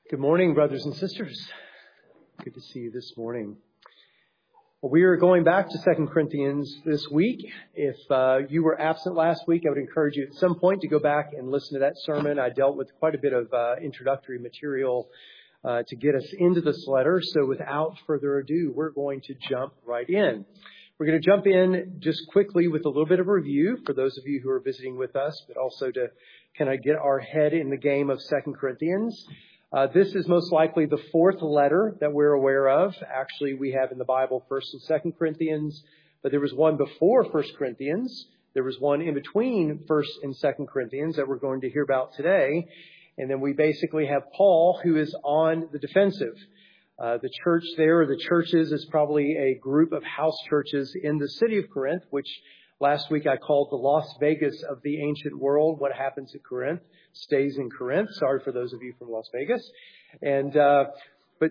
Good morning, brothers and sisters. Good to see you this morning. Well, we are going back to 2 Corinthians this week. If you were absent last week, I would encourage you at some point to go back and listen to that sermon. I dealt with quite a bit of introductory material to get us into this letter. So without further ado, we're going to jump right in. We're going to jump in just quickly with a little bit of review for those of you who are visiting with us, but also to kind of get our head in the game of 2 Corinthians. This is most likely the fourth letter that we're aware of. Actually, we have in the Bible 1st and 2nd Corinthians, but there was one before 1st Corinthians. There was one in between 1st and 2nd Corinthians that we're going to hear about today. And then we basically have Paul, who is on the defensive. The church there, or the churches, is probably a group of house churches in the city of Corinth, which last week I called the Las Vegas of the ancient world. What happens at Corinth stays in Corinth. Sorry for those of you from Las Vegas. And, but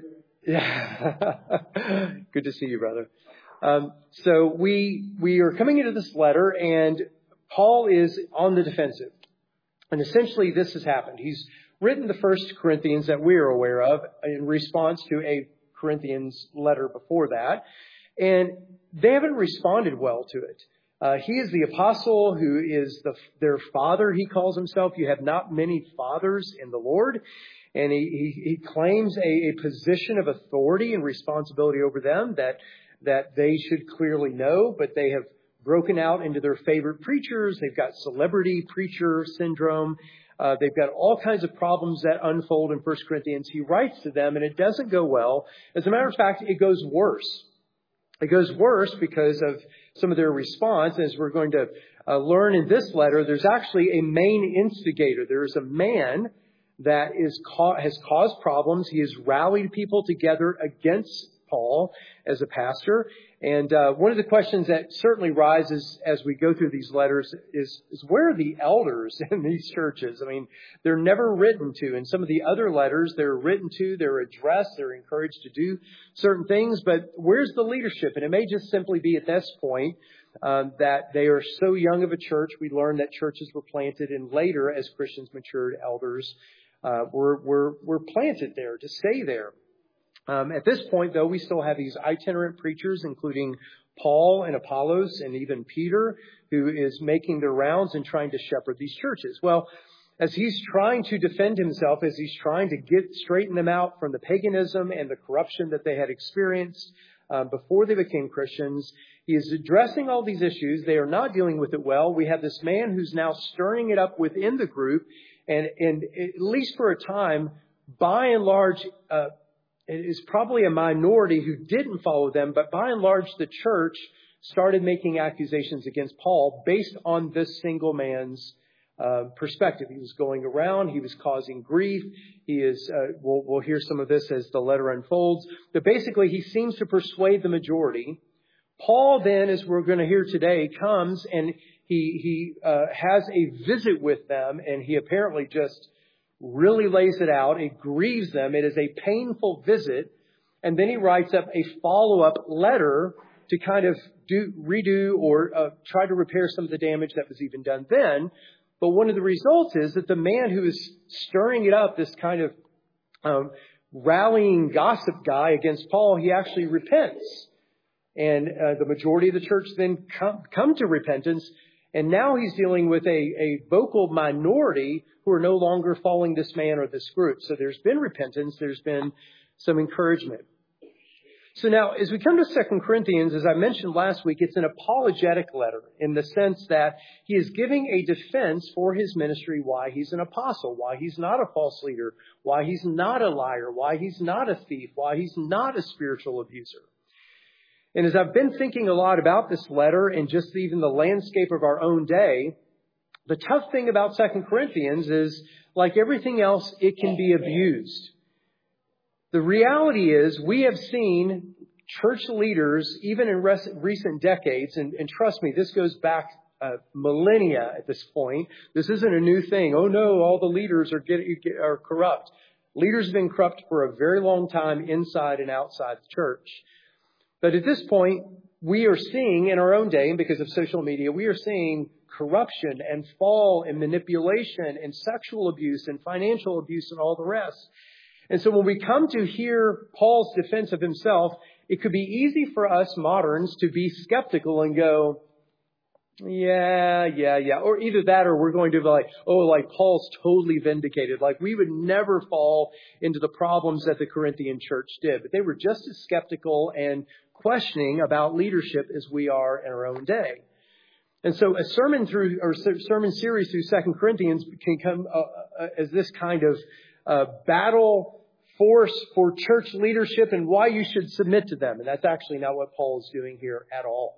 good to see you, brother. So we are coming into this letter, and Paul is on the defensive. And essentially this has happened. He's written the 1st Corinthians that we are aware of in response to a Corinthians letter before that. And they haven't responded well to it. He is the apostle who is their father, he calls himself. You have not many fathers in the Lord. And he claims a position of authority and responsibility over them that they should clearly know, but they have broken out into their favorite preachers. They've got celebrity preacher syndrome. They've got all kinds of problems that unfold in 1 Corinthians. He writes to them, and it doesn't go well. As a matter of fact, it goes worse. It goes worse because of some of their response. As we're going to learn in this letter, there's actually a main instigator. There is a man that has caused problems. He has rallied people together against Paul as a pastor. And one of the questions that certainly rises as we go through these letters is where are the elders in these churches? I mean, they're never written to. In some of the other letters, they're written to, they're addressed, they're encouraged to do certain things. But where's the leadership? And it may just simply be at this point that they are so young of a church. We learn that churches were planted, and later, as Christians matured, elders were planted there to stay there. At this point, though, we still have these itinerant preachers, including Paul and Apollos and even Peter, who is making their rounds and trying to shepherd these churches. Well, as he's trying to defend himself, as he's trying to straighten them out from the paganism and the corruption that they had experienced before they became Christians, he is addressing all these issues. They are not dealing with it well. We have this man who's now stirring it up within the group, and at least for a time, by and large, it is probably a minority who didn't follow them, but by and large, the church started making accusations against Paul based on this single man's perspective. He was going around. He was causing grief. He is, we'll hear some of this as the letter unfolds, but basically he seems to persuade the majority. Paul then, as we're going to hear today, comes and he has a visit with them, and he apparently just really lays it out. It grieves them. It is a painful visit. And then he writes up a follow-up letter to kind of redo or try to repair some of the damage that was even done then. But one of the results is that the man who is stirring it up, this kind of rallying gossip guy against Paul, he actually repents. And the majority of the church then come to repentance. And now he's dealing with a vocal minority who are no longer following this man or this group. So there's been repentance. There's been some encouragement. So now, as we come to 2 Corinthians, as I mentioned last week, it's an apologetic letter in the sense that he is giving a defense for his ministry, why he's an apostle, why he's not a false leader, why he's not a liar, why he's not a thief, why he's not a spiritual abuser. And as I've been thinking a lot about this letter and just even the landscape of our own day, the tough thing about 2 Corinthians is, like everything else, it can be abused. The reality is we have seen church leaders, even in recent decades, and trust me, this goes back millennia at this point. This isn't a new thing. Oh no, all the leaders are corrupt. Leaders have been corrupt for a very long time inside and outside the church. But at this point, we are seeing in our own day, and because of social media, we are seeing corruption and manipulation and sexual abuse and financial abuse and all the rest. And so when we come to hear Paul's defense of himself, it could be easy for us moderns to be skeptical and go, yeah. Or either that or we're going to be like, like Paul's totally vindicated. Like we would never fall into the problems that the Corinthian church did. But they were just as skeptical and questioning about leadership as we are in our own day. And so a sermon series through 2 Corinthians can come as this kind of battle force for church leadership and why you should submit to them. And that's actually not what Paul is doing here at all.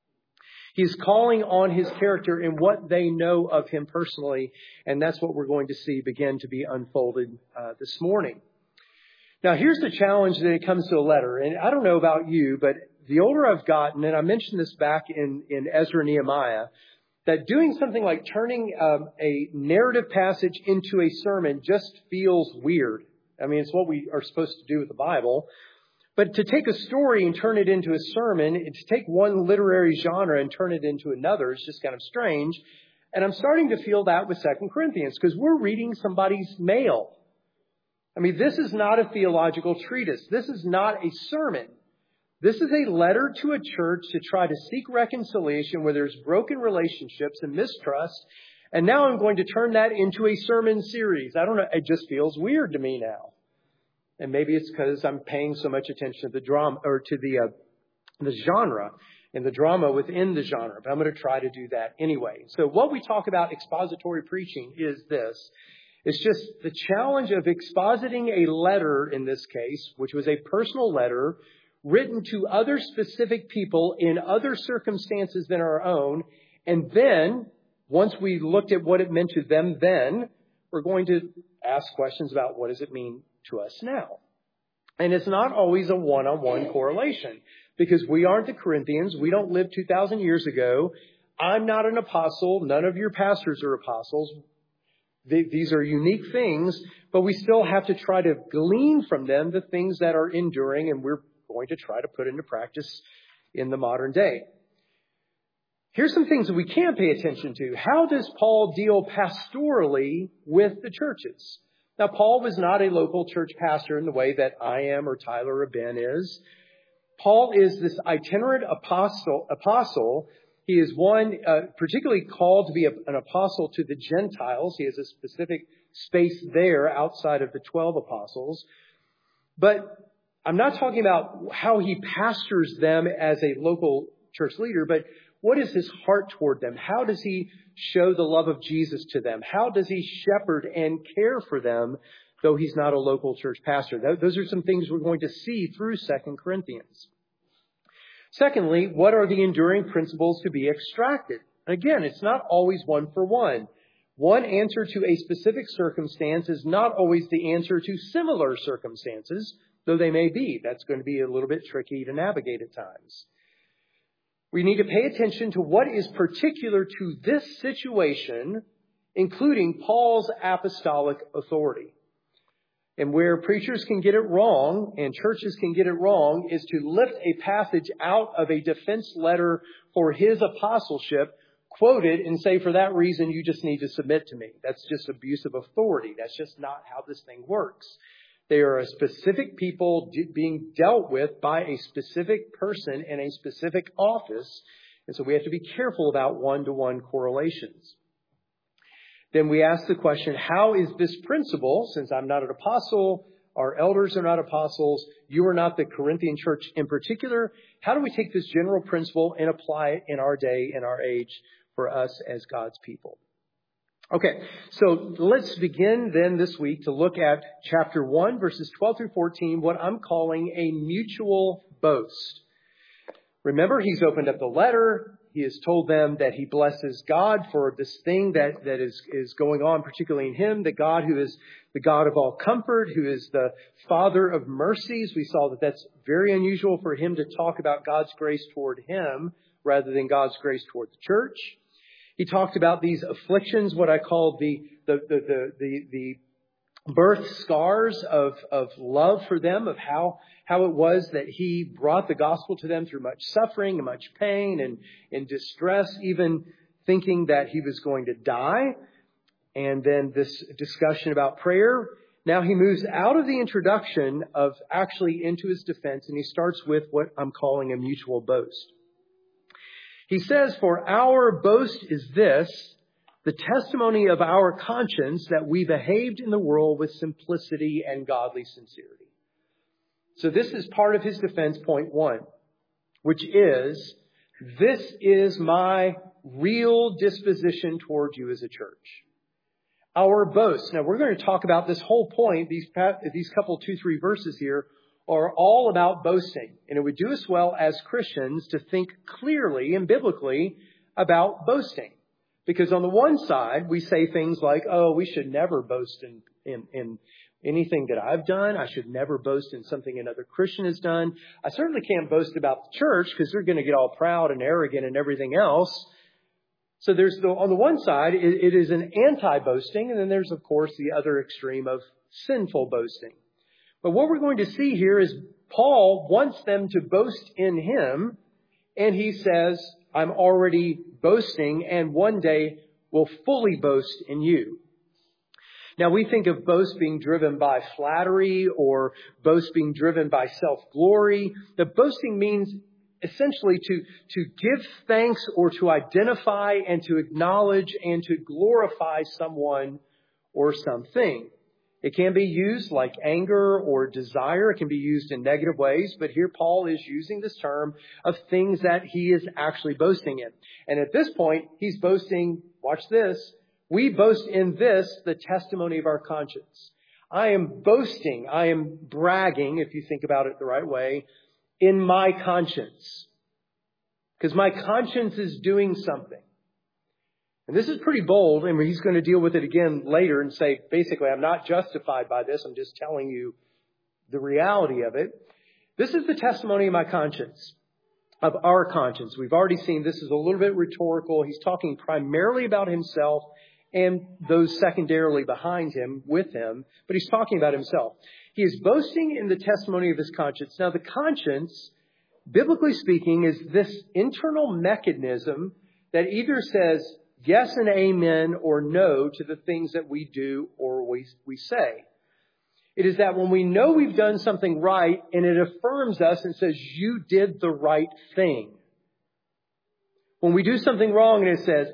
He's calling on his character and what they know of him personally. And that's what we're going to see begin to be unfolded this morning. Now, here's the challenge that it comes to a letter. And I don't know about you, but the older I've gotten, and I mentioned this back in Ezra and Nehemiah, that doing something like turning a narrative passage into a sermon just feels weird. I mean, it's what we are supposed to do with the Bible. But to take a story and turn it into a sermon, to take one literary genre and turn it into another is just kind of strange. And I'm starting to feel that with 2 Corinthians because we're reading somebody's mail. I mean, this is not a theological treatise. This is not a sermon. This is a letter to a church to try to seek reconciliation where there's broken relationships and mistrust. And now I'm going to turn that into a sermon series. I don't know. It just feels weird to me now. And maybe it's because I'm paying so much attention to the drama or to the genre and the drama within the genre. But I'm going to try to do that anyway. So what we talk about expository preaching is this. It's just the challenge of expositing a letter in this case, which was a personal letter written to other specific people in other circumstances than our own. And then once we looked at what it meant to them then, we're going to ask questions about what does it mean to us now. And it's not always a one-on-one correlation because we aren't the Corinthians. We don't live 2,000 years ago. I'm not an apostle. None of your pastors are apostles. These are unique things, but we still have to try to glean from them the things that are enduring, and we're going to try to put into practice in the modern day. Here's some things that we can pay attention to. How does Paul deal pastorally with the churches? Now, Paul was not a local church pastor in the way that I am or Tyler or Ben is. Paul is this itinerant apostle. He is one particularly called to be an apostle to the Gentiles. He has a specific space there outside of the 12 apostles. But I'm not talking about how he pastors them as a local church leader, but what is his heart toward them? How does he show the love of Jesus to them? How does he shepherd and care for them, though he's not a local church pastor? Those are some things we're going to see through 2 Corinthians. Secondly, what are the enduring principles to be extracted? Again, it's not always one for one. One answer to a specific circumstance is not always the answer to similar circumstances, though they may be. That's going to be a little bit tricky to navigate at times. We need to pay attention to what is particular to this situation, including Paul's apostolic authority. And where preachers can get it wrong and churches can get it wrong is to lift a passage out of a defense letter for his apostleship, quote it, and say, for that reason, you just need to submit to me. That's just abuse of authority. That's just not how this thing works. They are a specific people being dealt with by a specific person in a specific office. And so we have to be careful about one-to-one correlations. Then we ask the question, how is this principle, since I'm not an apostle, our elders are not apostles, you are not the Corinthian church in particular, how do we take this general principle and apply it in our day, in our age, for us as God's people? Okay, so let's begin then this week to look at chapter 1, verses 12 through 14, what I'm calling a mutual boast. Remember, he's opened up the letter. He has told them that he blesses God for this thing that is going on, particularly in him, the God who is the God of all comfort, who is the Father of mercies. We saw that that's very unusual for him to talk about God's grace toward him rather than God's grace toward the church. He talked about these afflictions, what I call the birth scars of love for them, of how it was that he brought the gospel to them through much suffering and much pain and distress, even thinking that he was going to die. And then this discussion about prayer. Now he moves out of the introduction of actually into his defense, and he starts with what I'm calling a mutual boast. He says, "For our boast is this, the testimony of our conscience, that we behaved in the world with simplicity and godly sincerity." So this is part of his defense, point 1, which is, this is my real disposition toward you as a church. Our boast. Now, we're going to talk about this whole point. These couple 2-3 verses here are all about boasting. And it would do us well as Christians to think clearly and biblically about boasting. Because on the one side, we say things like, oh, we should never boast in anything that I've done. I should never boast in something another Christian has done. I certainly can't boast about the church because they're going to get all proud and arrogant and everything else. So there's on the one side, it is an anti-boasting, and then there's, of course, the other extreme of sinful boasting. But what we're going to see here is Paul wants them to boast in him, and he says, I'm already boasting, and one day will fully boast in you. Now, we think of boast being driven by flattery or boast being driven by self-glory. The boasting means essentially to give thanks or to identify and to acknowledge and to glorify someone or something. It can be used like anger or desire. It can be used in negative ways. But here Paul is using this term of things that he is actually boasting in. And at this point, he's boasting, watch this, we boast in this, the testimony of our conscience. I am boasting, I am bragging, if you think about it the right way, in my conscience. Because my conscience is doing something. And this is pretty bold, and he's going to deal with it again later and say, basically, I'm not justified by this. I'm just telling you the reality of it. This is the testimony of my conscience, of our conscience. We've already seen this is a little bit rhetorical. He's talking primarily about himself and those secondarily behind him, with him, but he's talking about himself. He is boasting in the testimony of his conscience. Now, the conscience, biblically speaking, is this internal mechanism that either says yes and amen or no to the things that we do or we say. It is that when we know we've done something right and it affirms us and says, you did the right thing. When we do something wrong and it says,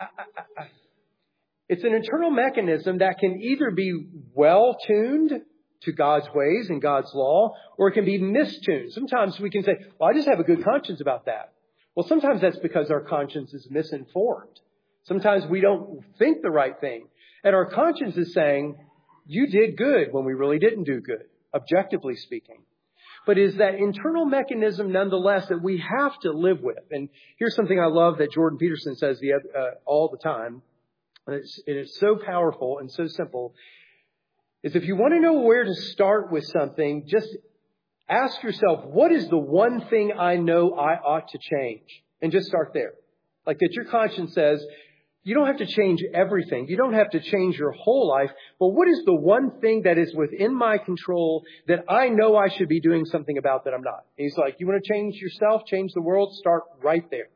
it's an internal mechanism that can either be well-tuned to God's ways and God's law, or it can be mistuned. Sometimes we can say, well, I just have a good conscience about that. Well, sometimes that's because our conscience is misinformed. Sometimes we don't think the right thing. And our conscience is saying, you did good when we really didn't do good, objectively speaking. But is that internal mechanism nonetheless that we have to live with. And here's something I love that Jordan Peterson says all the time. And it's so powerful and so simple. Is if you want to know where to start with something, just ask yourself, what is the one thing I know I ought to change? And just start there. Like that your conscience says, you don't have to change everything. You don't have to change your whole life. But what is the one thing that is within my control that I know I should be doing something about that I'm not? And he's like, you want to change yourself, change the world? Start right there.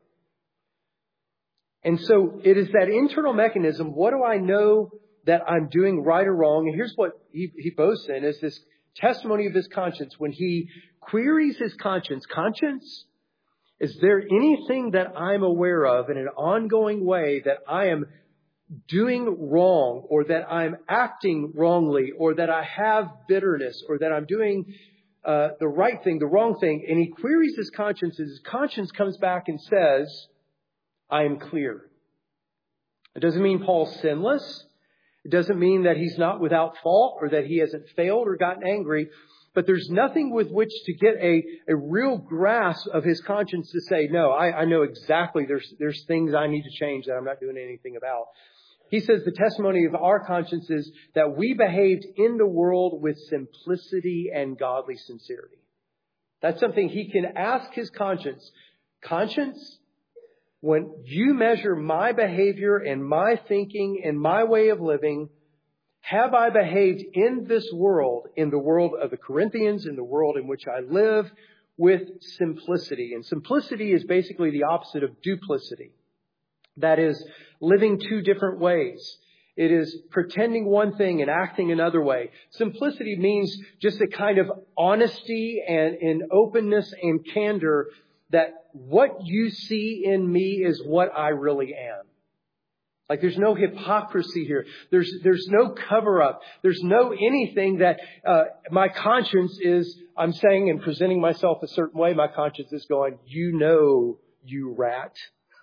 And so it is that internal mechanism. What do I know that I'm doing right or wrong? And here's what he boasts in is this testimony of his conscience. When he queries his conscience, is there anything that I'm aware of in an ongoing way that I am doing wrong, or that I'm acting wrongly, or that I have bitterness, or that I'm doing the right thing, the wrong thing? And he queries his conscience, and his conscience comes back and says, I am clear. It doesn't mean Paul's sinless. It doesn't mean that he's not without fault or that he hasn't failed or gotten angry. But there's nothing with which to get a real grasp of his conscience to say, no, I know exactly there's things I need to change that I'm not doing anything about. He says the testimony of our conscience is that we behaved in the world with simplicity and godly sincerity. That's something he can ask his conscience. Conscience, when you measure my behavior and my thinking and my way of living, have I behaved in this world, in the world of the Corinthians, in the world in which I live, with simplicity? And simplicity is basically the opposite of duplicity. That is, living two different ways. It is pretending one thing and acting another way. Simplicity means just a kind of honesty and in openness and candor that what you see in me is what I really am. Like there's no hypocrisy here. There's no cover up. There's no anything that my conscience is, I'm saying and presenting myself a certain way. My conscience is going, you know, you rat.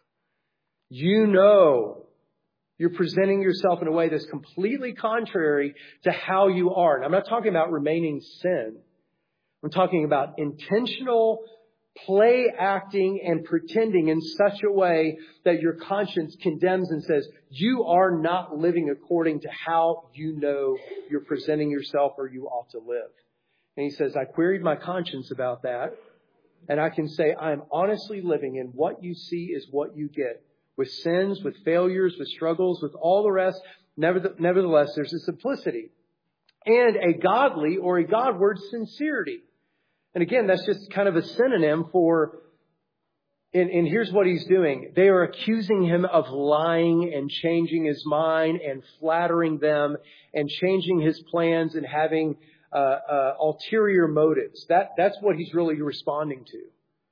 You know. You're presenting yourself in a way that's completely contrary to how you are. And I'm not talking about remaining sin. I'm talking about intentional play acting and pretending in such a way that your conscience condemns and says, you are not living according to how you know you're presenting yourself or you ought to live. And he says, I queried my conscience about that. And I can say, I'm honestly living in what you see is what you get. With sins, with failures, with struggles, with all the rest. Nevertheless, there's a simplicity and a godly or a Godward sincerity. And again, that's just kind of a synonym for, and here's what he's doing. They are accusing him of lying and changing his mind and flattering them and changing his plans and having ulterior motives. That's what he's really responding to.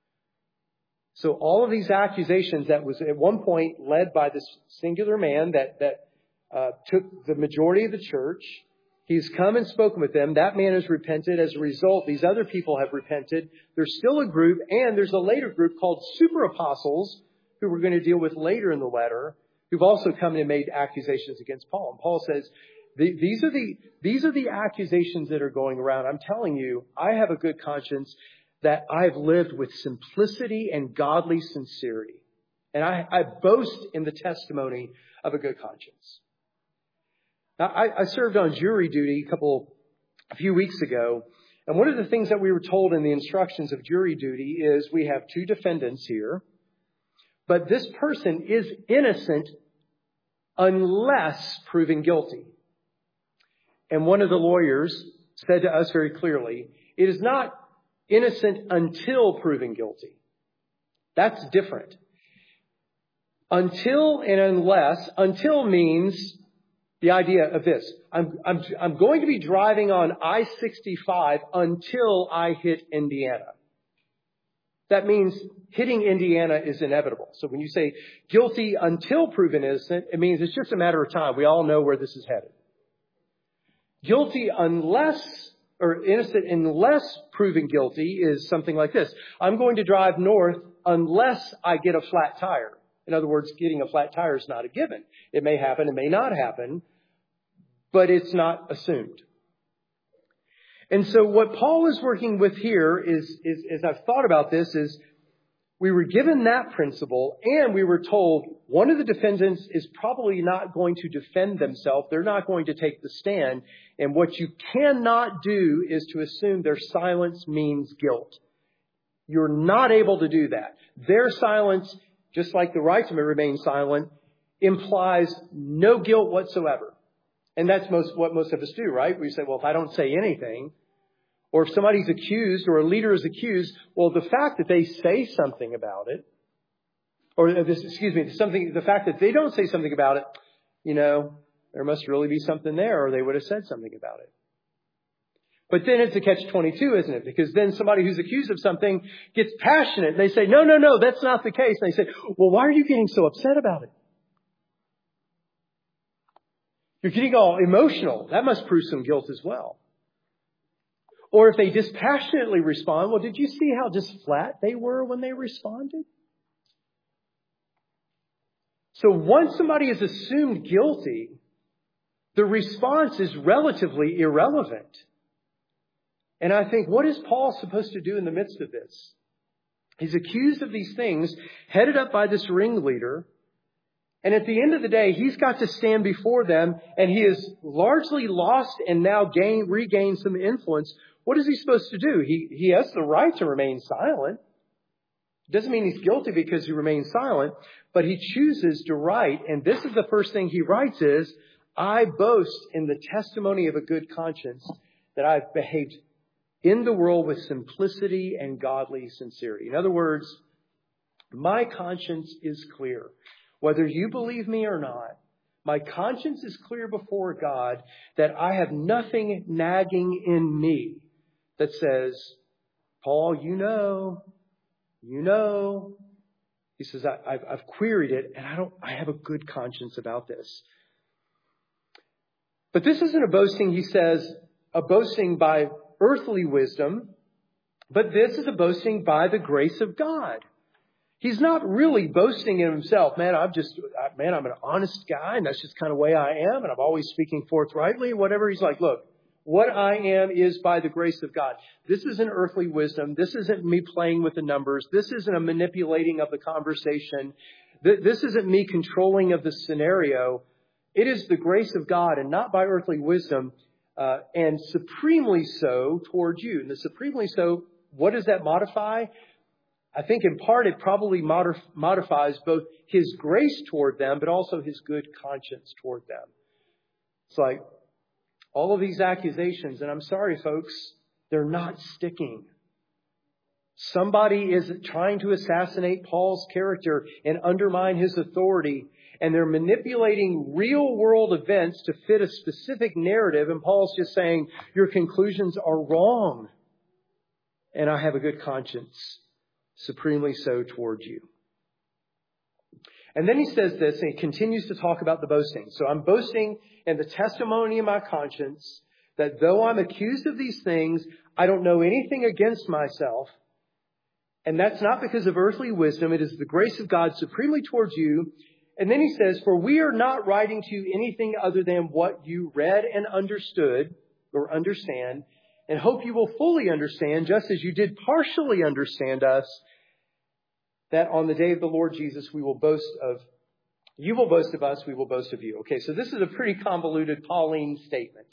So all of these accusations that was at one point led by this singular man that took the majority of the church. He's come and spoken with them. That man has repented. As a result, these other people have repented. There's still a group, and there's a later group called super apostles who we're going to deal with later in the letter, who've also come and made accusations against Paul. And Paul says, these are the accusations that are going around. I'm telling you, I have a good conscience that I've lived with simplicity and godly sincerity. And I boast in the testimony of a good conscience. Now, I served on jury duty a few weeks ago. And one of the things that we were told in the instructions of jury duty is we have two defendants here. But this person is innocent unless proven guilty. And one of the lawyers said to us very clearly, it is not innocent until proven guilty. That's different. Until and unless. Until means the idea of this. I'm going to be driving on I-65 until I hit Indiana. That means hitting Indiana is inevitable. So when you say guilty until proven innocent, it means it's just a matter of time. We all know where this is headed. Guilty or innocent unless proven guilty is something like this. I'm going to drive north unless I get a flat tire. In other words, getting a flat tire is not a given. It may happen, it may not happen, but it's not assumed. And so what Paul is working with here is as I've thought about this, is we were given that principle and we were told one of the defendants is probably not going to defend themselves. They're not going to take the stand. And what you cannot do is to assume their silence means guilt. You're not able to do that. Their silence, just like the right to remain silent, implies no guilt whatsoever. And that's what most of us do, right? We say, well, if I don't say anything, or if somebody's accused or a leader is accused, well, the fact that they say something about it, the fact that they don't say something about it, there must really be something there, or they would have said something about it. But then it's a catch-22, isn't it? Because then somebody who's accused of something gets passionate. And they say, no, that's not the case. And they say, well, why are you getting so upset about it? You're getting all emotional. That must prove some guilt as well. Or if they dispassionately respond, well, did you see how just flat they were when they responded? So once somebody is assumed guilty, the response is relatively irrelevant. And I think, what is Paul supposed to do in the midst of this? He's accused of these things, headed up by this ringleader. And at the end of the day, he's got to stand before them, and he has largely lost and now regained some influence. What is he supposed to do? He has the right to remain silent. It doesn't mean he's guilty because he remains silent, but he chooses to write. And this is the first thing he writes is, I boast in the testimony of a good conscience that I've behaved in the world with simplicity and godly sincerity. In other words, my conscience is clear. Whether you believe me or not, My conscience is clear before God that I have nothing nagging in me that says, Paul, you know. He says, I've queried it and I have a good conscience about this. But this isn't a boasting, he says, a boasting by earthly wisdom, but this is a boasting by the grace of God. He's not really boasting in himself. Man, I'm an honest guy, and that's just kind of the way I am, and I'm always speaking forthrightly, whatever. He's like, look, what I am is by the grace of God. This isn't earthly wisdom. This isn't me playing with the numbers. This isn't a manipulating of the conversation. This isn't me controlling of the scenario. It is the grace of God and not by earthly wisdom, and supremely so towards you. And the supremely so, what does that modify? I think in part it probably modifies both his grace toward them, but also his good conscience toward them. It's like all of these accusations, and I'm sorry, folks, they're not sticking. Somebody is trying to assassinate Paul's character and undermine his authority, and they're manipulating real world events to fit a specific narrative, and Paul's just saying, your conclusions are wrong, and I have a good conscience. Supremely so towards you. And then he says this, and he continues to talk about the boasting. So I'm boasting in the testimony of my conscience that though I'm accused of these things, I don't know anything against myself. And that's not because of earthly wisdom. It is the grace of God supremely towards you. And then he says, for we are not writing to you anything other than what you read and understood or understand, and hope you will fully understand, just as you did partially understand us, that on the day of the Lord Jesus, you will boast of us, we will boast of you. Okay, so this is a pretty convoluted Pauline statement.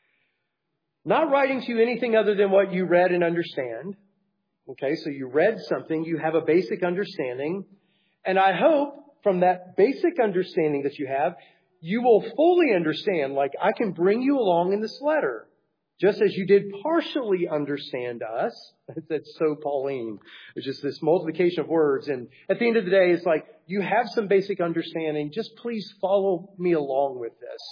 Not writing to you anything other than what you read and understand. Okay, so you read something, you have a basic understanding, and I hope from that basic understanding that you have, you will fully understand, like I can bring you along in this letter. Just as you did partially understand us. That's so Pauline. It's just this multiplication of words. And at the end of the day, it's like, you have some basic understanding. Just please follow me along with this.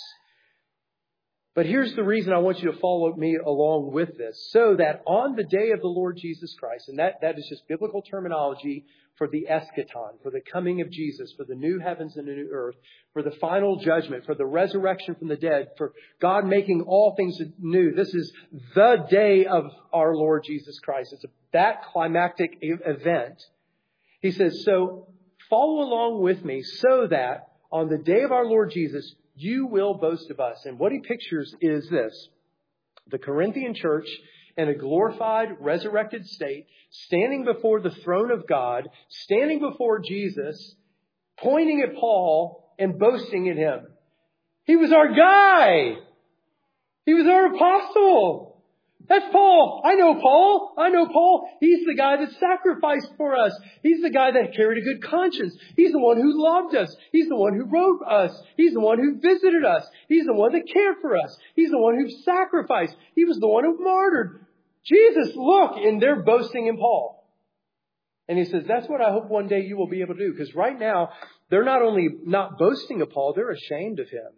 But here's the reason I want you to follow me along with this. So that on the day of the Lord Jesus Christ, and that is just biblical terminology for the eschaton, for the coming of Jesus, for the new heavens and the new earth, for the final judgment, for the resurrection from the dead, for God making all things new. This is the day of our Lord Jesus Christ. It's that climactic event. He says, so follow along with me so that on the day of our Lord Jesus, you will boast of us. And what he pictures is this. The Corinthian church in a glorified, resurrected state, standing before the throne of God, standing before Jesus, pointing at Paul and boasting in him. He was our guy. He was our apostle. That's Paul. I know Paul. He's the guy that sacrificed for us. He's the guy that carried a good conscience. He's the one who loved us. He's the one who wrote us. He's the one who visited us. He's the one that cared for us. He's the one who sacrificed. He was the one who martyred. Jesus, look, and they're boasting in Paul. And he says, that's what I hope one day you will be able to do. Because right now, they're not only not boasting of Paul, they're ashamed of him.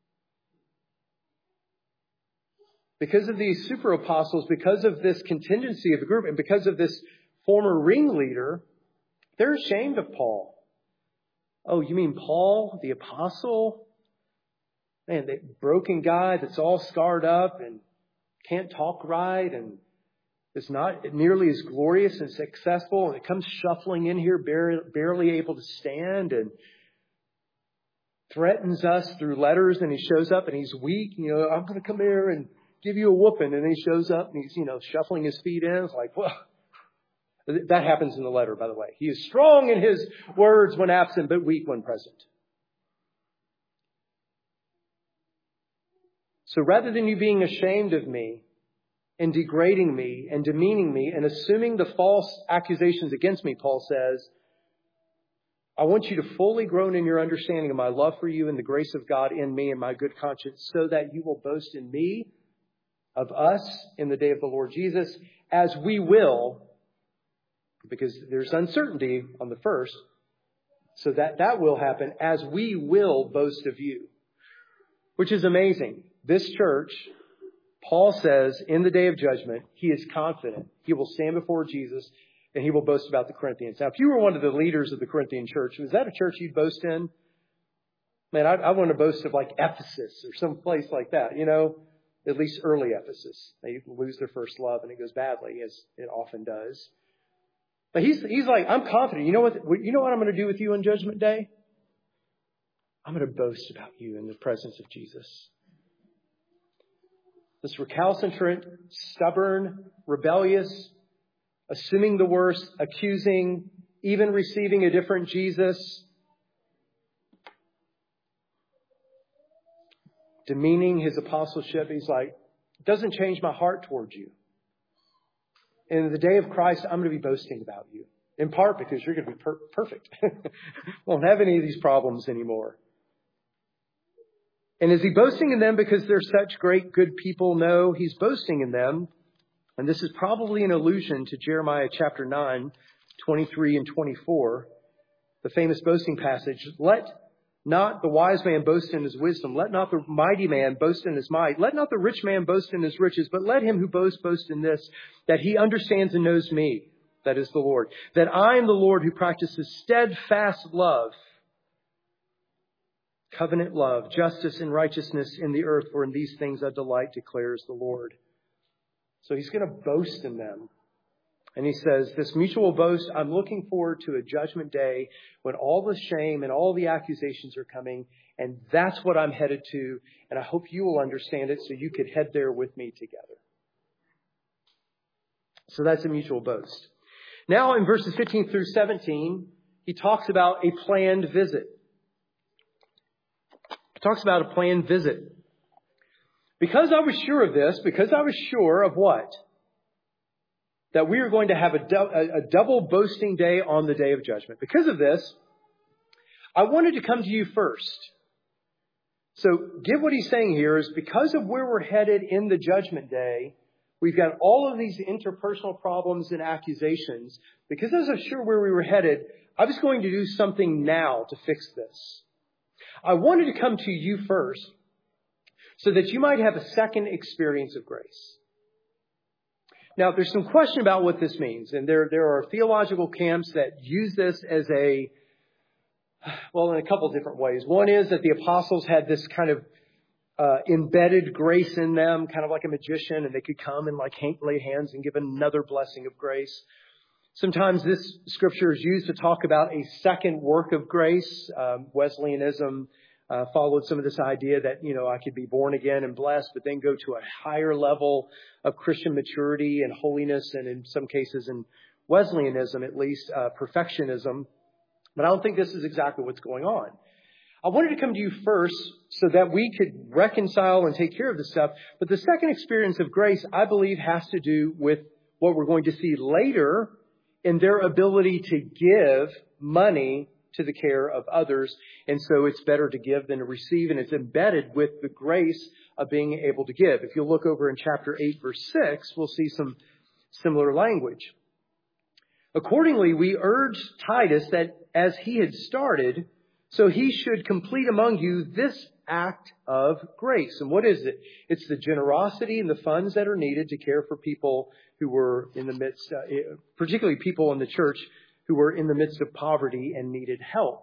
Because of these super apostles, because of this contingency of the group, and because of this former ringleader, they're ashamed of Paul. Oh, you mean Paul, the apostle? Man, the broken guy that's all scarred up and can't talk right and is not nearly as glorious and successful, and it comes shuffling in here, barely able to stand, and threatens us through letters, and he shows up and he's weak. I'm going to come here and give you a whooping. And then he shows up and he's, shuffling his feet in. It's like, well, that happens in the letter, by the way. He is strong in his words when absent, but weak when present. So rather than you being ashamed of me and degrading me and demeaning me and assuming the false accusations against me, Paul says, I want you to fully grow in your understanding of my love for you and the grace of God in me and my good conscience, so that you will boast in me, of us, in the day of the Lord Jesus, as we will, because there's uncertainty on the first, so that will happen, as we will boast of you. which is amazing. This church, Paul says, in the day of judgment, he is confident he will stand before Jesus and he will boast about the Corinthians. Now, if you were one of the leaders of the Corinthian church, was that a church you'd boast in? Man, I want to boast of like Ephesus or some place like that, at least early Ephesus. They lose their first love and it goes badly, as it often does. But he's like, I'm confident. You know what I'm going to do with you on Judgment Day? I'm going to boast about you in the presence of Jesus. This recalcitrant, stubborn, rebellious, assuming the worst, accusing, even receiving a different Jesus, demeaning his apostleship. He's like, it doesn't change my heart towards you. And in the day of Christ, I'm going to be boasting about you. In part because you're going to be perfect. Won't have any of these problems anymore. And is he boasting in them because they're such great, good people? No, he's boasting in them. And this is probably an allusion to Jeremiah chapter 9, 23 and 24. The famous boasting passage. Let not the wise man boast in his wisdom. Let not the mighty man boast in his might. Let not the rich man boast in his riches. But let him who boasts boast in this, that he understands and knows me, that is the Lord. That I am the Lord who practices steadfast love, covenant love, justice and righteousness in the earth. For in these things I delight, declares the Lord. So he's going to boast in them. And he says, this mutual boast, I'm looking forward to a judgment day when all the shame and all the accusations are coming. And that's what I'm headed to. And I hope you will understand it so you could head there with me together. So that's a mutual boast. Now in verses 15 through 17, he talks about a planned visit. He talks about a planned visit. Because I was sure of this, because I was sure of what? That we are going to have a double boasting day on the day of judgment. Because of this, I wanted to come to you first. So, get what he's saying here is because of where we're headed in the judgment day, we've got all of these interpersonal problems and accusations. Because I was sure where we were headed, I was going to do something now to fix this. I wanted to come to you first so that you might have a second experience of grace. Now, there's some question about what this means. And there are theological camps that use this as in a couple of different ways. One is that the apostles had this kind of embedded grace in them, kind of like a magician, and they could come and lay hands and give another blessing of grace. Sometimes this scripture is used to talk about a second work of grace. Wesleyanism followed some of this idea that, I could be born again and blessed, but then go to a higher level of Christian maturity and holiness, and in some cases in Wesleyanism, at least, perfectionism. But I don't think this is exactly what's going on. I wanted to come to you first so that we could reconcile and take care of this stuff. But the second experience of grace, I believe, has to do with what we're going to see later in their ability to give money to the care of others. And so it's better to give than to receive. And it's embedded with the grace of being able to give. If you look over in chapter 8, verse 6, we'll see some similar language. Accordingly, we urge Titus that as he had started, so he should complete among you this act of grace. And what is it? It's the generosity and the funds that are needed to care for people who were in the midst, particularly people in the church who were in the midst of poverty and needed help.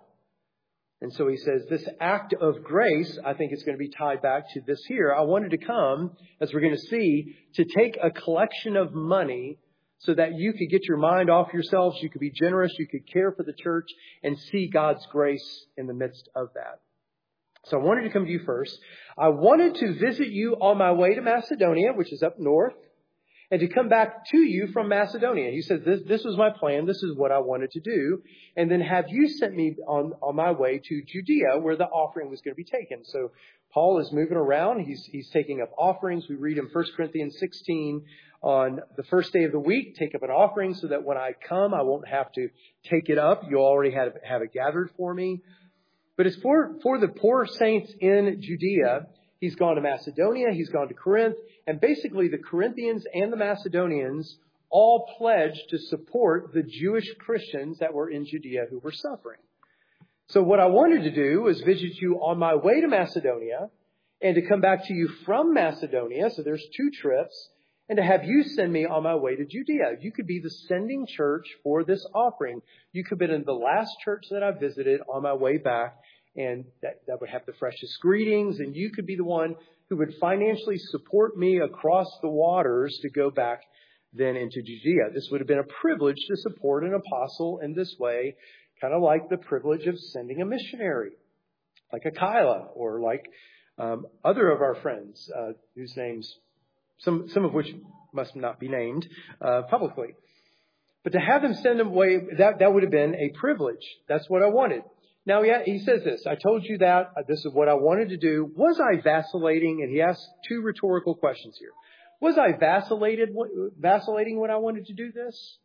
And so he says this act of grace, I think it's going to be tied back to this here. I wanted to come, as we're going to see, to take a collection of money so that you could get your mind off yourselves, you could be generous, you could care for the church and see God's grace in the midst of that. So I wanted to come to you first. I wanted to visit you on my way to Macedonia, which is up north, and to come back to you from Macedonia. He said, this was my plan. This is what I wanted to do. And then have you sent me on my way to Judea, where the offering was going to be taken. So Paul is moving around. He's taking up offerings. We read in 1 Corinthians 16, on the first day of the week, take up an offering so that when I come, I won't have to take it up. You'll already have it gathered for me. But it's for the poor saints in Judea. He's gone to Macedonia. He's gone to Corinth. And basically the Corinthians and the Macedonians all pledged to support the Jewish Christians that were in Judea who were suffering. So what I wanted to do was visit you on my way to Macedonia and to come back to you from Macedonia. So there's 2 trips. And to have you send me on my way to Judea. You could be the sending church for this offering. You could have been in the last church that I visited on my way back, and that would have the freshest greetings, and you could be the one who would financially support me across the waters to go back then into Judea. This would have been a privilege to support an apostle in this way, kind of like the privilege of sending a missionary, like a Kyla, or like other of our friends whose names, some of which must not be named publicly. But to have them send them away, that would have been a privilege. That's what I wanted. Now, yeah, he says this. I told you that. This is what I wanted to do. Was I vacillating? And he asks 2 rhetorical questions here. Was I vacillating when I wanted to do this?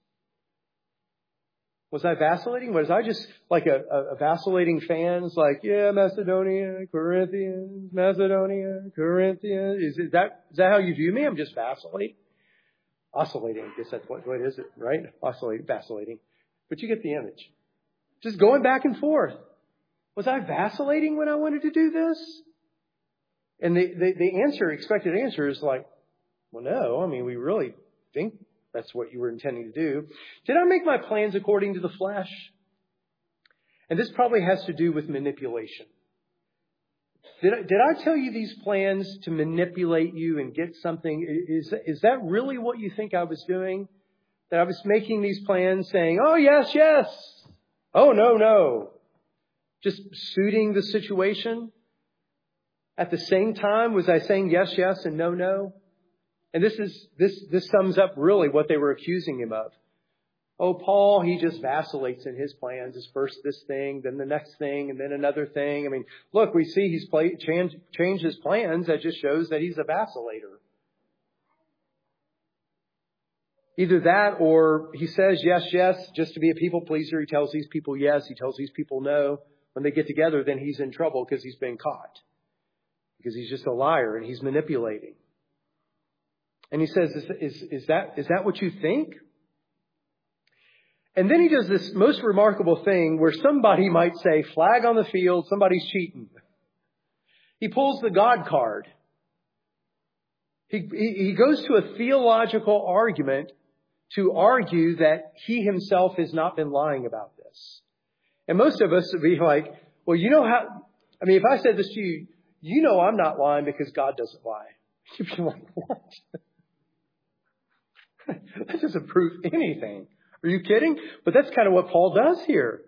Was I vacillating? Was I just like a vacillating fan? It's like, yeah, Macedonia, Corinthians, Macedonia, Corinthians. Is that how you view me? I'm just vacillating. Oscillating. I guess that's what is it, right? Oscillating, vacillating. But you get the image. Just going back and forth. Was I vacillating when I wanted to do this? And the expected answer is like, well, no. I mean, we really think that's what you were intending to do. Did I make my plans according to the flesh? And this probably has to do with manipulation. Did I tell you these plans to manipulate you and get something? Is that really what you think I was doing? That I was making these plans saying, oh, yes, yes. Oh, no, no. Just suiting the situation? At the same time, was I saying yes, yes, and no, no? And this sums up really what they were accusing him of. Oh, Paul, he just vacillates in his plans. It's first this thing, then the next thing, and then another thing. I mean, look, we see he's changed his plans. That just shows that he's a vacillator. Either that or he says yes, yes, just to be a people pleaser. He tells these people yes. He tells these people no. When they get together, then he's in trouble because he's been caught. Because he's just a liar and he's manipulating. And he says, is that what you think? And then he does this most remarkable thing where somebody might say, flag on the field, somebody's cheating. He pulls the God card. He goes to a theological argument to argue that he himself has not been lying about this. And most of us would be like, well, you know how, I mean, if I said this to you, you know I'm not lying because God doesn't lie. You'd be like, what? That doesn't prove anything. Are you kidding? But that's kind of what Paul does here.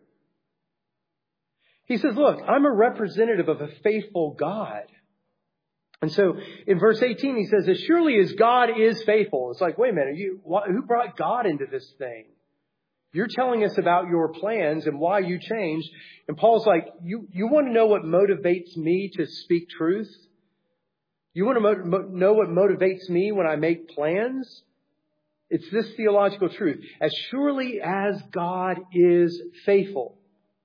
He says, look, I'm a representative of a faithful God. And so in verse 18, he says, as surely as God is faithful. It's like, wait a minute, who brought God into this thing? You're telling us about your plans and why you changed. And Paul's like, you want to know what motivates me to speak truth? You want to know what motivates me when I make plans? It's this theological truth. As surely as God is faithful,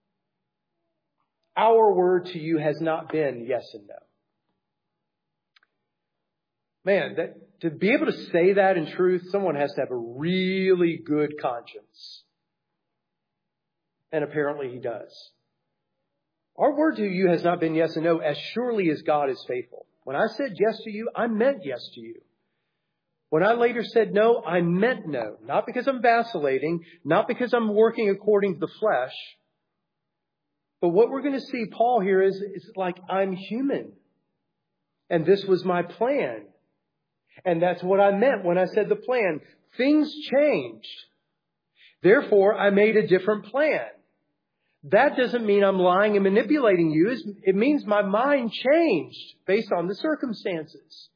our word to you has not been yes and no. Man, to be able to say that in truth, someone has to have a really good conscience. And apparently he does. Our word to you has not been yes and no, as surely as God is faithful. When I said yes to you, I meant yes to you. When I later said no, I meant no. Not because I'm vacillating, not because I'm working according to the flesh. But what we're going to see Paul here is like, I'm human. And this was my plan. And that's what I meant when I said the plan. Things changed. Therefore, I made a different plan. That doesn't mean I'm lying and manipulating you. It means my mind changed based on the circumstances.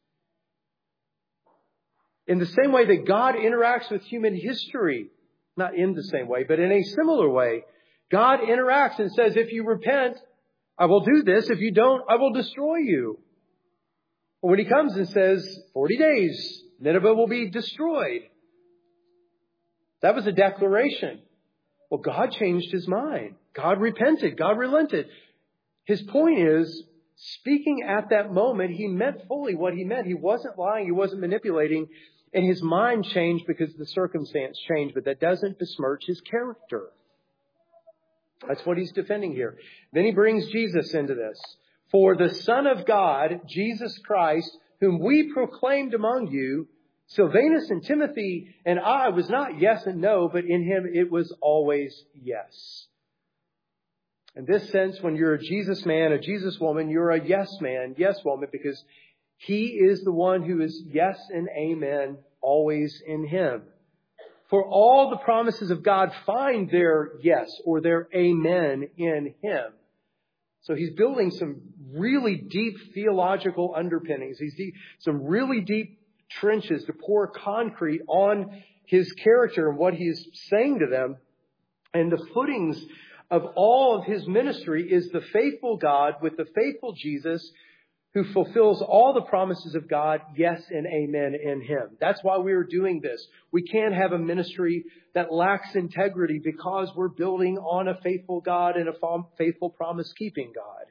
In the same way that God interacts with human history, not in the same way, but in a similar way, God interacts and says, if you repent, I will do this. If you don't, I will destroy you. When he comes and says, 40 days, Nineveh will be destroyed. That was a declaration. Well, God changed his mind. God repented. God relented. His point is, speaking at that moment, he meant fully what he meant. He wasn't lying. He wasn't manipulating. And his mind changed because the circumstance changed. But that doesn't besmirch his character. That's what he's defending here. Then he brings Jesus into this. For the Son of God, Jesus Christ, whom we proclaimed among you, Silvanus and Timothy and I, was not yes and no, but in him it was always yes. In this sense, when you're a Jesus man, a Jesus woman, you're a yes man, yes woman, because he is the one who is yes and amen always in him. For all the promises of God find their yes or their amen in him. So he's building some really deep theological underpinnings. Some really deep trenches to pour concrete on his character and what he's saying to them. And the footings of all of his ministry is the faithful God with the faithful Jesus who fulfills all the promises of God, yes and amen in him. That's why we are doing this. We can't have a ministry that lacks integrity because we're building on a faithful God and a faithful promise-keeping God.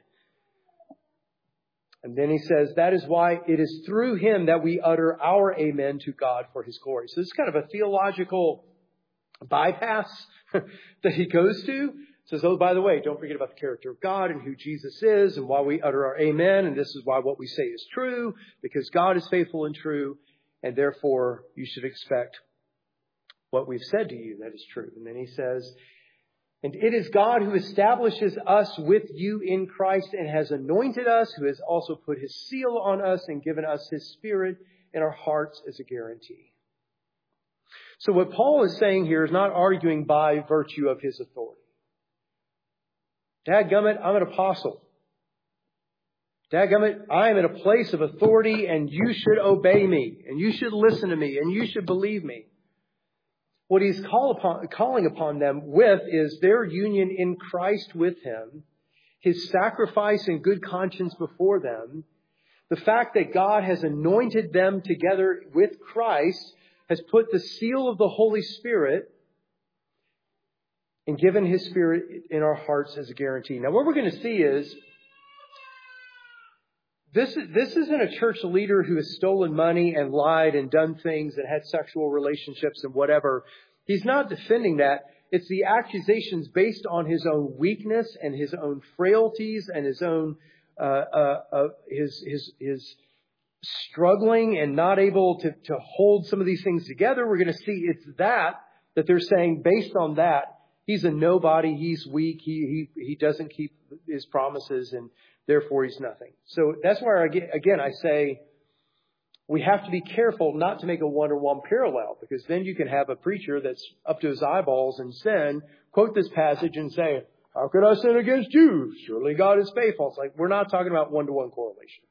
And then he says, that is why it is through him that we utter our amen to God for his glory. So this is kind of a theological bypass that he goes to. Says, oh, by the way, don't forget about the character of God and who Jesus is and why we utter our amen. And this is why what we say is true, because God is faithful and true. And therefore, you should expect what we've said to you that is true. And then he says, and it is God who establishes us with you in Christ and has anointed us, who has also put his seal on us and given us his Spirit in our hearts as a guarantee. So what Paul is saying here is not arguing by virtue of his authority. Dadgummit, I'm an apostle. Dadgummit, I am in a place of authority and you should obey me and you should listen to me and you should believe me. What he's calling upon them with is their union in Christ with him, his sacrifice and good conscience before them, the fact that God has anointed them together with Christ, has put the seal of the Holy Spirit and given his Spirit in our hearts as a guarantee. Now, what we're going to see is this isn't a church leader who has stolen money and lied and done things and had sexual relationships and whatever. He's not defending that. It's the accusations based on his own weakness and his own frailties and his own his struggling and not able to hold some of these things together. We're going to see it's that they're saying based on that. He's a nobody. He's weak. He doesn't keep his promises, and therefore he's nothing. So that's where again I say we have to be careful not to make a one-to-one parallel, because then you can have a preacher that's up to his eyeballs in sin, quote this passage and say, "How could I sin against you? Surely God is faithful." It's like we're not talking about one-to-one correlation.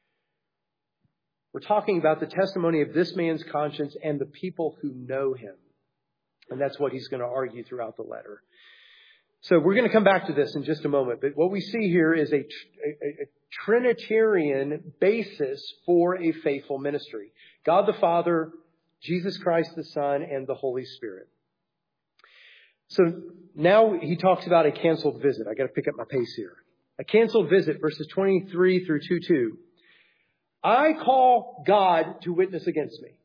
We're talking about the testimony of this man's conscience and the people who know him. And that's what he's going to argue throughout the letter. So we're going to come back to this in just a moment. But what we see here is a Trinitarian basis for a faithful ministry. God the Father, Jesus Christ the Son, and the Holy Spirit. So now he talks about a canceled visit. I got to pick up my pace here. A canceled visit, verses 23 through 2:2. I call God to witness against me.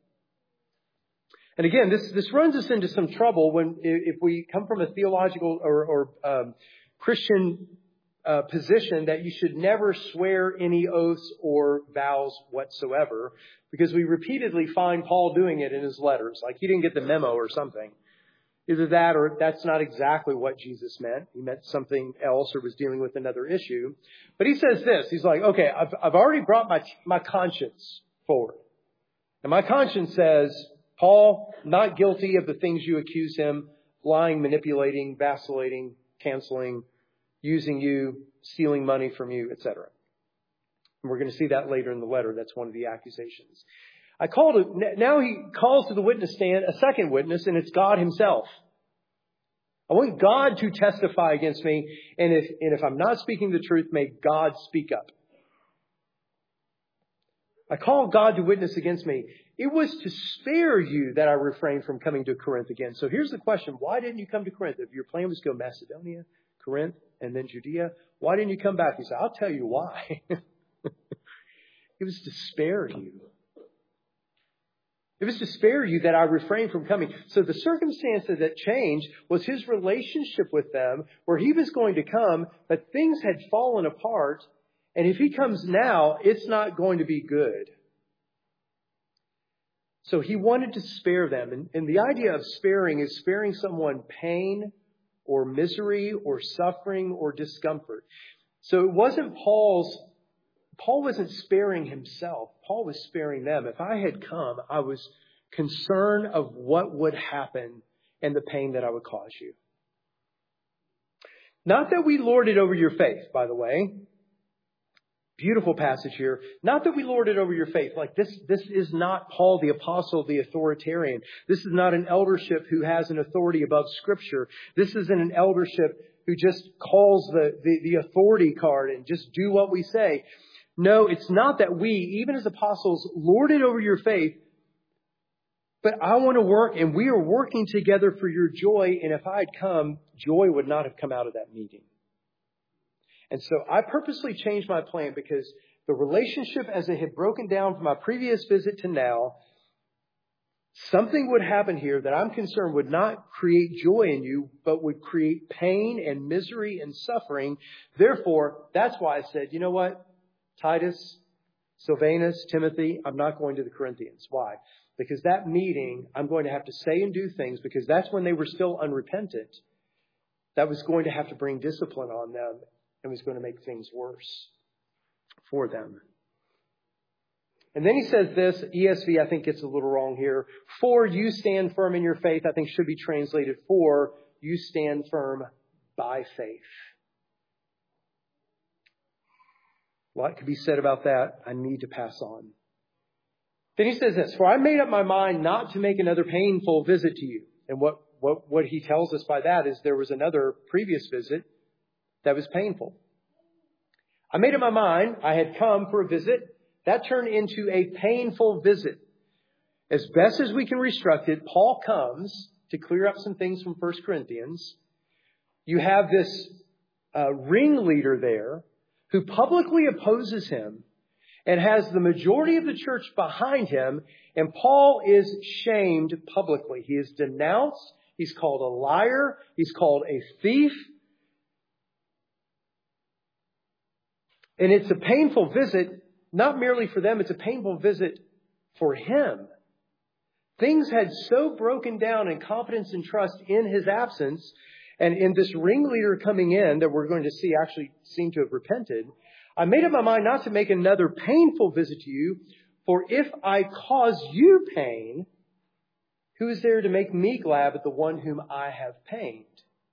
And again, this runs us into some trouble if we come from a theological or Christian position that you should never swear any oaths or vows whatsoever, because we repeatedly find Paul doing it in his letters. Like he didn't get the memo or something. Either that or that's not exactly what Jesus meant. He meant something else or was dealing with another issue. But he says this. He's like, okay, I've already brought my conscience forward. And my conscience says, Paul, not guilty of the things you accuse him, lying, manipulating, vacillating, canceling, using you, stealing money from you, etc. And we're going to see that later in the letter. That's one of the accusations. Now he calls to the witness stand a second witness, and it's God himself. I want God to testify against me, and if I'm not speaking the truth, may God speak up. I call God to witness against me. It was to spare you that I refrained from coming to Corinth again. So here's the question. Why didn't you come to Corinth? If your plan was to go Macedonia, Corinth, and then Judea, why didn't you come back? He said, I'll tell you why. It was to spare you. It was to spare you that I refrained from coming. So the circumstances that changed was his relationship with them, where he was going to come, but things had fallen apart, And if he comes now, it's not going to be good. So he wanted to spare them. And the idea of sparing is sparing someone pain or misery or suffering or discomfort. So it wasn't Paul wasn't sparing himself. Paul was sparing them. If I had come, I was concerned of what would happen and the pain that I would cause you. Not that we lord it over your faith, by the way. Beautiful passage here. Not that we lord it over your faith. Like this is not Paul the apostle, the authoritarian. This is not an eldership who has an authority above Scripture. This isn't an eldership who just calls the authority card and just do what we say. No, it's not that we, even as apostles, lord it over your faith. But I want to work, and we are working together for your joy. And if I had come, joy would not have come out of that meeting. And so I purposely changed my plan because the relationship as it had broken down from my previous visit to now, something would happen here that I'm concerned would not create joy in you, but would create pain and misery and suffering. Therefore, that's why I said, you know what? Titus, Silvanus, Timothy, I'm not going to the Corinthians. Why? Because that meeting, I'm going to have to say and do things because that's when they were still unrepentant. That was going to have to bring discipline on them and was going to make things worse for them. And then he says this, ESV I think gets a little wrong here. For you stand firm in your faith, I think should be translated for you stand firm by faith. A lot could be said about that. I need to pass on. Then he says this, for I made up my mind not to make another painful visit to you. And what he tells us by that is there was another previous visit that was painful. I made up my mind. I had come for a visit. That turned into a painful visit. As best as we can reconstruct it, Paul comes to clear up some things from 1 Corinthians. You have this ringleader there who publicly opposes him and has the majority of the church behind him. And Paul is shamed publicly. He is denounced. He's called a liar. He's called a thief. And it's a painful visit, not merely for them, it's a painful visit for him. Things had so broken down in confidence and trust in his absence, and in this ringleader coming in that we're going to see actually seem to have repented. I made up my mind not to make another painful visit to you, for if I cause you pain, who is there to make me glad but the one whom I have pained?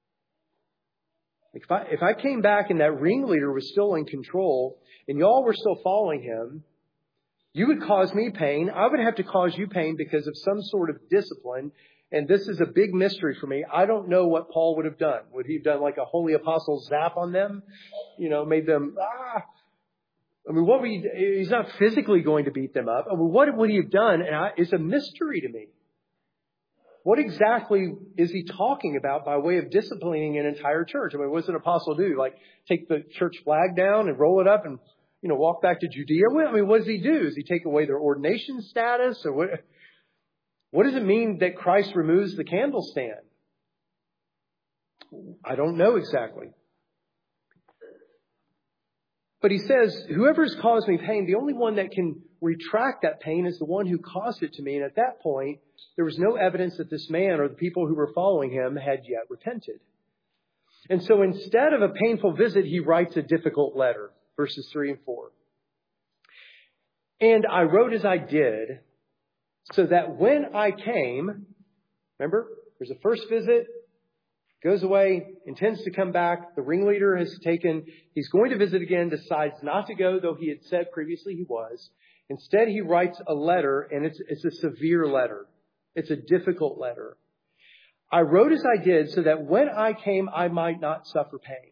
If I came back and that ringleader was still in control and y'all were still following him, you would cause me pain. I would have to cause you pain because of some sort of discipline. And this is a big mystery for me. I don't know what Paul would have done. Would he have done like a holy apostle zap on them? Made them, I mean, what would he's not physically going to beat them up. I mean, what would he have done? And it's a mystery to me. What exactly is he talking about by way of disciplining an entire church? I mean, what does an apostle do? Like take the church flag down and roll it up and, walk back to Judea? I mean, what does he do? Does he take away their ordination status? Or what does it mean that Christ removes the candlestand? I don't know exactly. But he says, whoever has caused me pain, the only one that can retract that pain is the one who caused it to me. And at that point, there was no evidence that this man or the people who were following him had yet repented. And so instead of a painful visit, he writes a difficult letter, verses 3 and 4. And I wrote as I did, so that when I came, remember, there's a first visit, goes away, intends to come back. The ringleader he's going to visit again, decides not to go, though he had said previously he was. Instead, he writes a letter, and it's a severe letter. It's a difficult letter. I wrote as I did so that when I came, I might not suffer pain.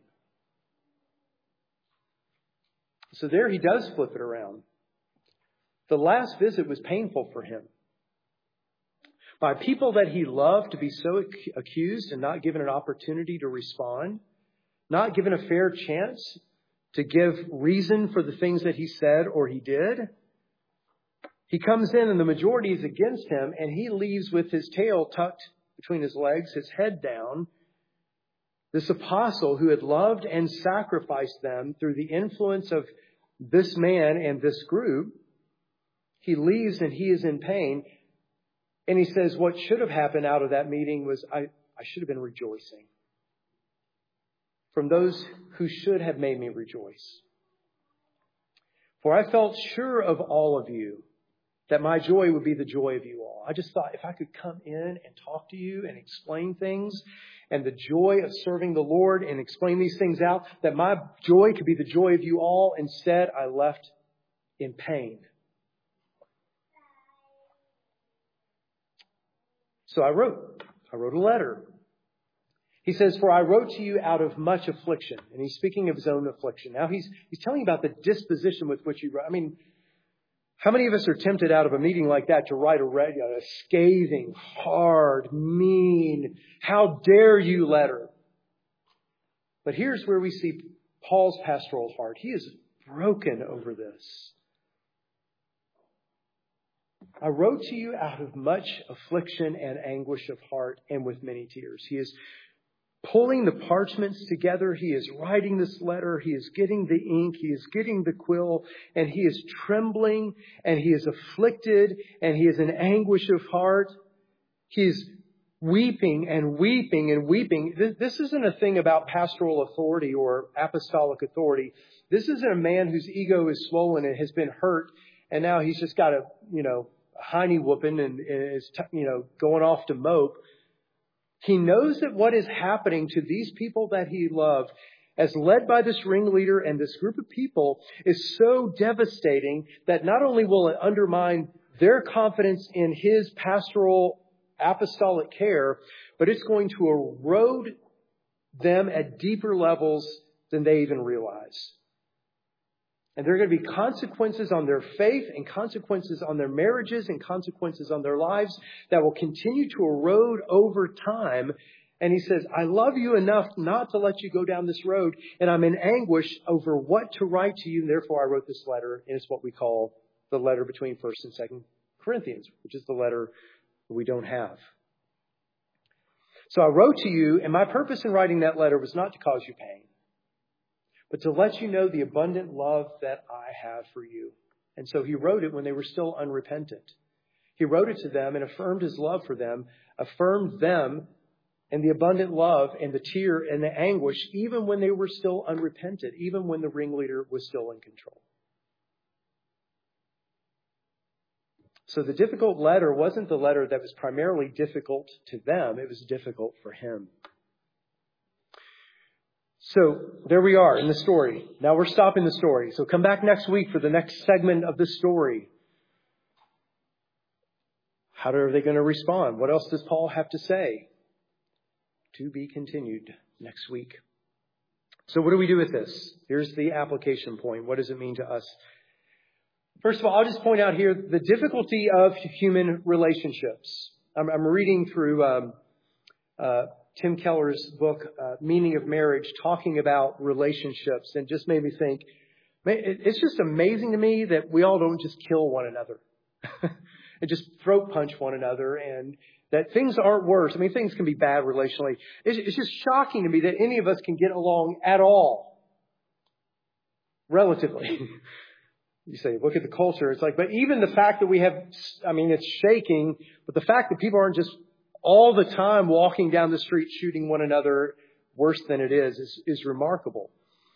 So there he does flip it around. The last visit was painful for him. By people that he loved to be so accused and not given an opportunity to respond, not given a fair chance to give reason for the things that he said or he did. He comes in and the majority is against him, and he leaves with his tail tucked between his legs, his head down. This apostle who had loved and sacrificed them through the influence of this man and this group, he leaves and he is in pain. And he says, what should have happened out of that meeting was I should have been rejoicing. From those who should have made me rejoice. For I felt sure of all of you that my joy would be the joy of you all. I just thought if I could come in and talk to you and explain things and the joy of serving the Lord and explain these things out, that my joy could be the joy of you all. Instead, I left in pain. So I wrote a letter. He says, for I wrote to you out of much affliction. And he's speaking of his own affliction. Now he's telling you about the disposition with which he wrote. I mean, how many of us are tempted out of a meeting like that to write a scathing, hard, mean, how dare you letter? But here's where we see Paul's pastoral heart. He is broken over this. I wrote to you out of much affliction and anguish of heart and with many tears. He is pulling the parchments together. He is writing this letter. He is getting the ink. He is getting the quill. And he is trembling. And he is afflicted. And he is in anguish of heart. He is weeping and weeping and weeping. This isn't a thing about pastoral authority or apostolic authority. This isn't a man whose ego is swollen and has been hurt. And now he's just got a hiney whooping and is, going off to mope. He knows that what is happening to these people that he loved, as led by this ringleader and this group of people, is so devastating that not only will it undermine their confidence in his pastoral apostolic care, but it's going to erode them at deeper levels than they even realize. And there are going to be consequences on their faith and consequences on their marriages and consequences on their lives that will continue to erode over time. And he says, I love you enough not to let you go down this road. And I'm in anguish over what to write to you. And therefore, I wrote this letter. And it's what we call the letter between 1st and 2nd Corinthians, which is the letter we don't have. So I wrote to you, and my purpose in writing that letter was not to cause you pain, but to let you know the abundant love that I have for you. And so he wrote it when they were still unrepentant. He wrote it to them and affirmed his love for them, affirmed them and the abundant love and the tear and the anguish, even when they were still unrepentant, even when the ringleader was still in control. So the difficult letter wasn't the letter that was primarily difficult to them. It was difficult for him. So there we are in the story. Now we're stopping the story. So come back next week for the next segment of the story. How are they going to respond? What else does Paul have to say? To be continued next week. So what do we do with this? Here's the application point. What does it mean to us? First of all, I'll just point out here the difficulty of human relationships. I'm reading through Tim Keller's book, Meaning of Marriage, talking about relationships, and just made me think, it's just amazing to me that we all don't just kill one another and just throat punch one another, and that things aren't worse. I mean, things can be bad relationally. It's just shocking to me that any of us can get along at all, relatively. You say, look at the culture. It's like, but even the fact that we have, it's shaking, but the fact that people aren't just all the time walking down the street shooting one another worse than it is remarkable.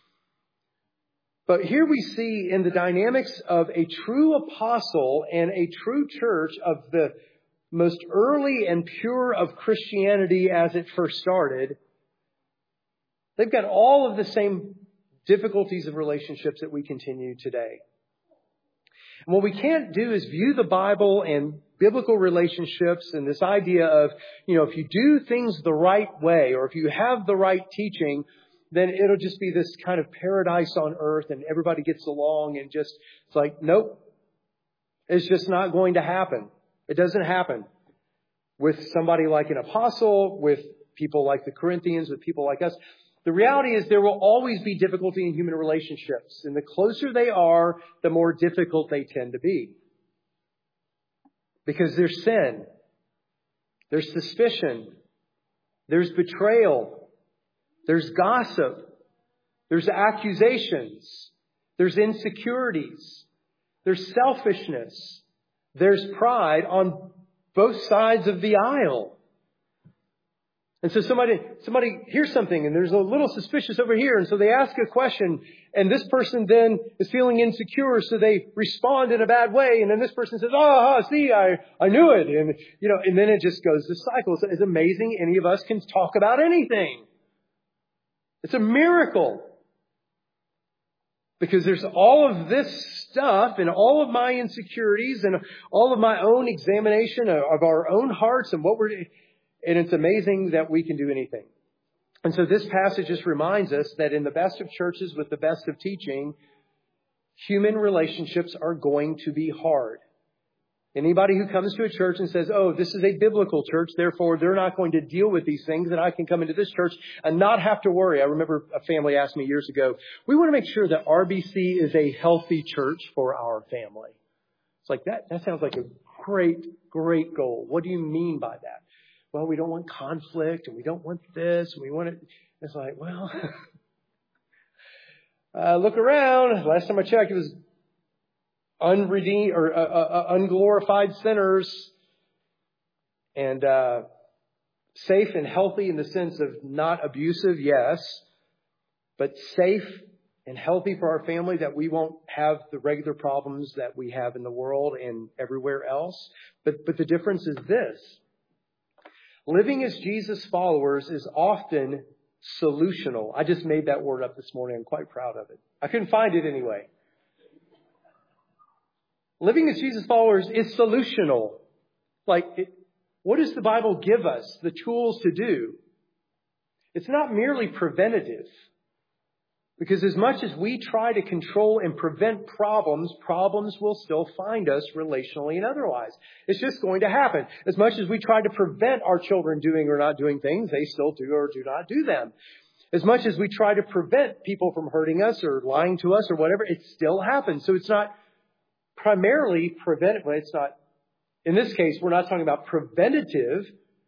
But here we see in the dynamics of a true apostle and a true church of the most early and pure of Christianity as it first started, they've got all of the same difficulties of relationships that we continue today. And what we can't do is view the Bible and biblical relationships and this idea of, if you do things the right way or if you have the right teaching, then it'll just be this kind of paradise on earth and everybody gets along and just, it's like, nope, it's just not going to happen. It doesn't happen with somebody like an apostle, with people like the Corinthians, with people like us. The reality is there will always be difficulty in human relationships. And the closer they are, the more difficult they tend to be. Because there's sin. There's suspicion. There's betrayal. There's gossip. There's accusations. There's insecurities. There's selfishness. There's pride on both sides of the aisle. And so somebody hears something and there's a little suspicious over here. And so they ask a question and this person then is feeling insecure. So they respond in a bad way. And then this person says, see, I knew it. And, and then it just goes this cycle. It's amazing. Any of us can talk about anything. It's a miracle. Because there's all of this stuff and all of my insecurities and all of my own examination of our own hearts and and it's amazing that we can do anything. And so this passage just reminds us that in the best of churches with the best of teaching, human relationships are going to be hard. Anybody who comes to a church and says, this is a biblical church, therefore they're not going to deal with these things, and I can come into this church and not have to worry. I remember a family asked me years ago, we want to make sure that RBC is a healthy church for our family. It's like, that sounds like a great, great goal. What do you mean by that? Well, we don't want conflict and we don't want this and we want it. It's like, well, look around. Last time I checked, it was unredeemed or unglorified sinners and safe and healthy in the sense of not abusive, yes, but safe and healthy for our family that we won't have the regular problems that we have in the world and everywhere else. But the difference is this. Living as Jesus followers is often solutional. I just made that word up this morning. I'm quite proud of it. I couldn't find it anyway. Living as Jesus followers is solutional. What does the Bible give us the tools to do? It's not merely preventative. Because as much as we try to control and prevent problems, problems will still find us relationally and otherwise. It's just going to happen. As much as we try to prevent our children doing or not doing things, they still do or do not do them. As much as we try to prevent people from hurting us or lying to us or whatever, it still happens. So it's not primarily preventative. It's not, in this case, we're not talking about preventative.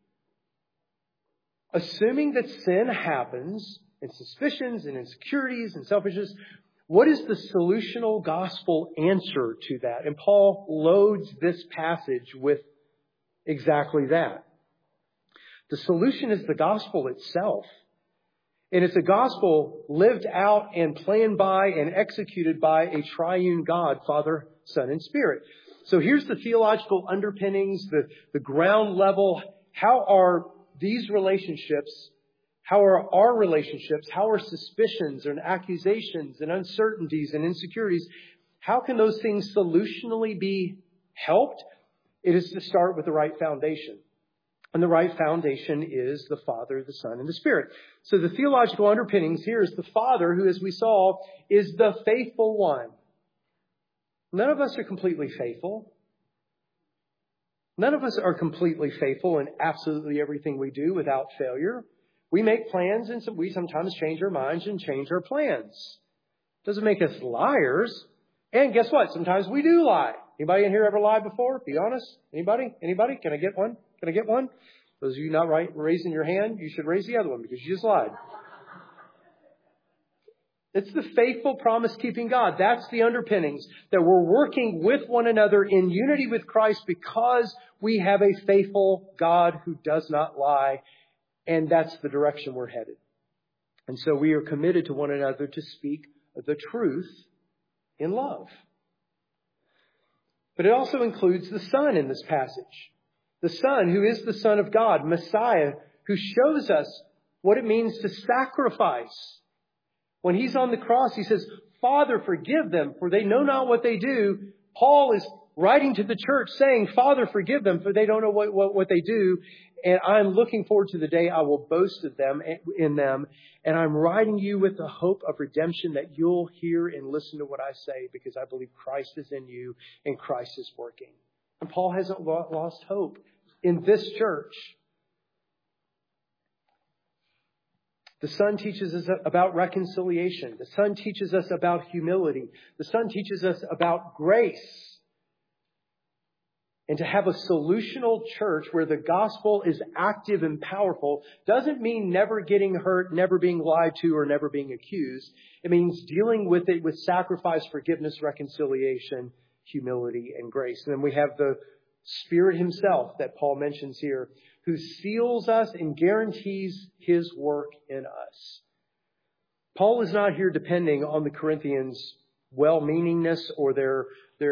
Assuming that sin happens, and suspicions and insecurities and selfishness, what is the solutional gospel answer to that? And Paul loads this passage with exactly that. The solution is the gospel itself. And it's a gospel lived out and planned by and executed by a triune God, Father, Son, and Spirit. So here's the theological underpinnings, the ground level. How are these relationships? How are our relationships? How are suspicions and accusations and uncertainties and insecurities? How can those things solutionally be helped? It is to start with the right foundation. And the right foundation is the Father, the Son, and the Spirit. So the theological underpinnings here is the Father, who, as we saw, is the faithful one. None of us are completely faithful. None of us are completely faithful in absolutely everything we do without failure. We make plans and we sometimes change our minds and change our plans. Doesn't make us liars. And guess what? Sometimes we do lie. Anybody in here ever lied before? Be honest. Anybody? Anybody? Can I get one? Can I get one? Those of you not raising your hand, you should raise the other one because you just lied. It's the faithful promise-keeping God. That's the underpinnings, that we're working with one another in unity with Christ because we have a faithful God who does not lie. And that's the direction we're headed. And so we are committed to one another to speak the truth in love. But it also includes the Son in this passage. The Son, who is the Son of God, Messiah, who shows us what it means to sacrifice. When He's on the cross, He says, Father, forgive them, for they know not what they do. Paul is writing to the church saying, Father, forgive them, for they don't know what they do. And I'm looking forward to the day I will boast of them in them. And I'm writing you with the hope of redemption that you'll hear and listen to what I say, because I believe Christ is in you and Christ is working. And Paul hasn't lost hope in this church. The Son teaches us about reconciliation. The Son teaches us about humility. The Son teaches us about grace. And to have a solutional church where the gospel is active and powerful doesn't mean never getting hurt, never being lied to, or never being accused. It means dealing with it with sacrifice, forgiveness, reconciliation, humility, and grace. And then we have the Spirit himself that Paul mentions here, who seals us and guarantees his work in us. Paul is not here depending on the Corinthians' well-meaningness or their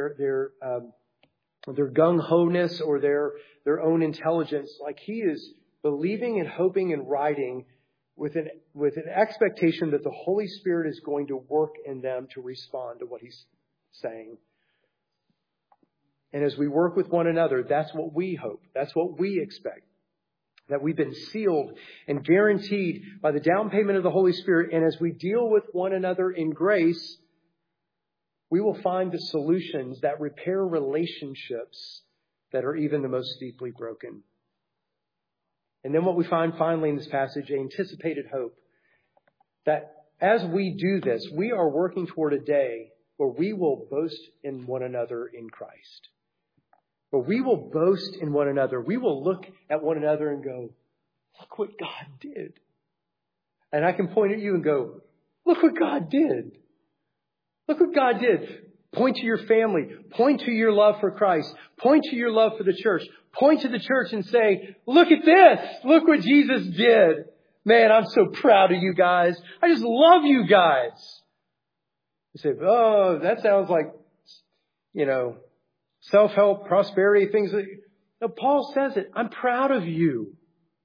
gung-ho-ness or their own intelligence. Like, he is believing and hoping and writing with an expectation that the Holy Spirit is going to work in them to respond to what he's saying. And as we work with one another, that's what we hope. That's what we expect. That we've been sealed and guaranteed by the down payment of the Holy Spirit. And as we deal with one another in grace, we will find the solutions that repair relationships that are even the most deeply broken. And then what we find finally in this passage, anticipated hope. That as we do this, we are working toward a day where we will boast in one another in Christ. Where we will boast in one another. We will look at one another and go, look what God did. And I can point at you and go, look what God did. Look what God did. Point to your family. Point to your love for Christ. Point to your love for the church. Point to the church and say, look at this. Look what Jesus did. Man, I'm so proud of you guys. I just love you guys. You say, oh, that sounds like, self-help, prosperity, things. No, Paul says it. I'm proud of you.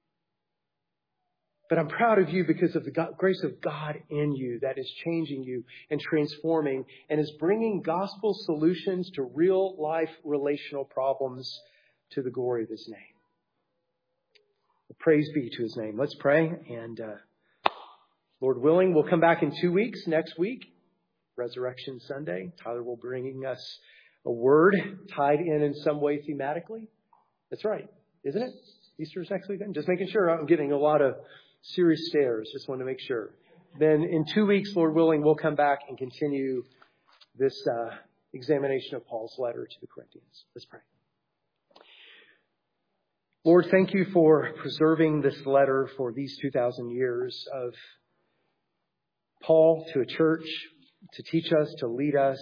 But I'm proud of you because of the grace of God in you that is changing you and transforming and is bringing gospel solutions to real life relational problems to the glory of his name. Praise be to his name. Let's pray. And Lord willing, we'll come back in 2 weeks, next week, Resurrection Sunday. Tyler will be bringing us a word tied in some way thematically. That's right, isn't it? Easter's next weekend. Just making sure. I'm getting a lot of serious stares. Just want to make sure. Then in 2 weeks, Lord willing, we'll come back and continue this examination of Paul's letter to the Corinthians. Let's pray. Lord, thank you for preserving this letter for these 2,000 years of Paul to a church, to teach us, to lead us.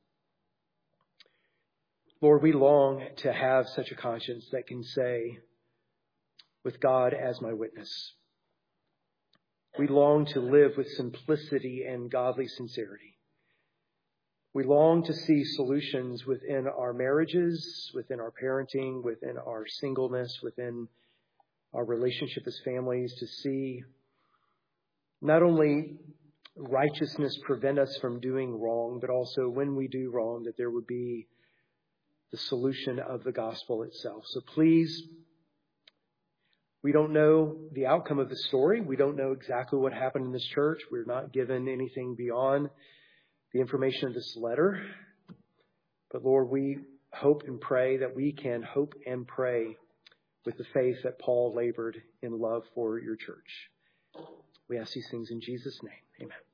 Lord, we long to have such a conscience that can say, with God as my witness. We long to live with simplicity and godly sincerity. We long to see solutions within our marriages, within our parenting, within our singleness, within our relationship as families, to see not only righteousness prevent us from doing wrong, but also when we do wrong, that there would be the solution of the gospel itself. So please, we don't know the outcome of the story. We don't know exactly what happened in this church. We're not given anything beyond the information of this letter. But Lord, we hope and pray that we can hope and pray with the faith that Paul labored in love for your church. We ask these things in Jesus' name. Amen.